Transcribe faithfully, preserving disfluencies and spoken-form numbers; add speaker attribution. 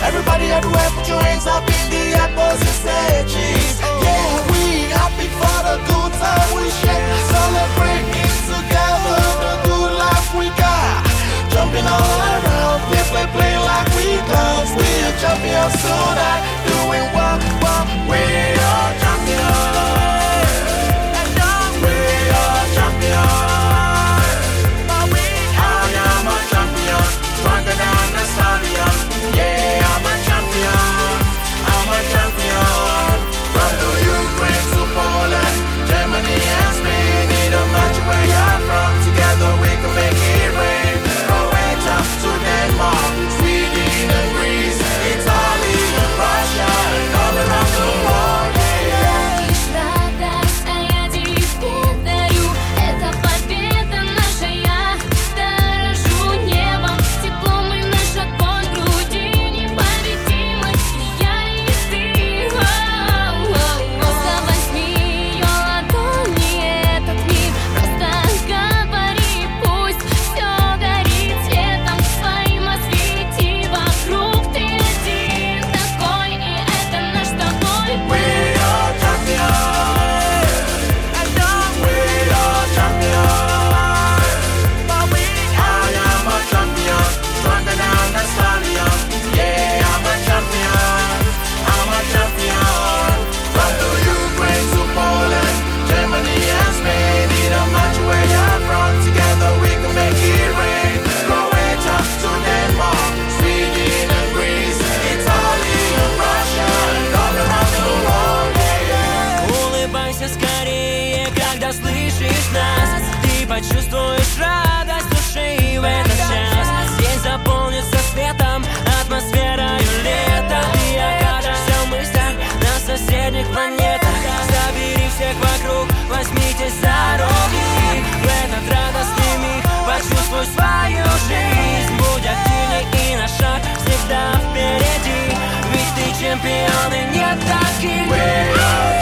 Speaker 1: Everybody everywhere, put your hands up in the atmosphere, say cheese. Yeah, we happy for the good time we share, celebrating together the good life we got. Jumping all around, play, play, play like we clowns. We are champions tonight, doing what, what we are champions. We are champions. I am a champion, stronger than the stadium. Yeah, I'm a champion. I'm a champion. From the Ukraine to Poland, Germany and Spain. It don't matter where you're from, together we can make it rain. Croatia to Denmark, Sweden and Greece, Italy and Russia, and all around the world.
Speaker 2: Почувствуешь радость души в этот час. День заполнится светом, атмосферою лета. Ты окажешься в мыслях на соседних планетах. Собери всех вокруг, возьмитесь за руки. В этот радостный миг почувствуй свою жизнь. Будь активней и на шаг всегда впереди. Ведь ты чемпион и нет таких.